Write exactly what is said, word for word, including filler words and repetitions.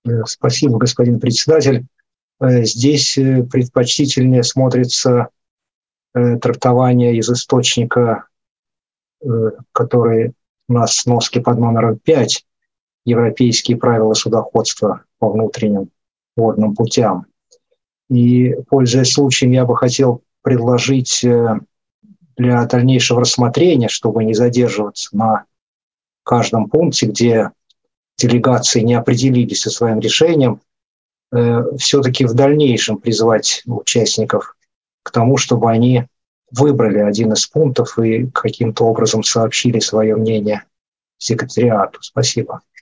Э, Спасибо, господин председатель. Э, Здесь э, предпочтительнее смотрится э, трактование из источника, э, который у нас в сноске под номером пять, «Европейские правила судоходства по внутренним водным путям». И, пользуясь случаем, я бы хотел предложить э, для дальнейшего рассмотрения, чтобы не задерживаться на каждом пункте, где делегации не определились со своим решением, э, все-таки в дальнейшем призвать участников к тому, чтобы они выбрали один из пунктов и каким-то образом сообщили свое мнение секретариату. Спасибо.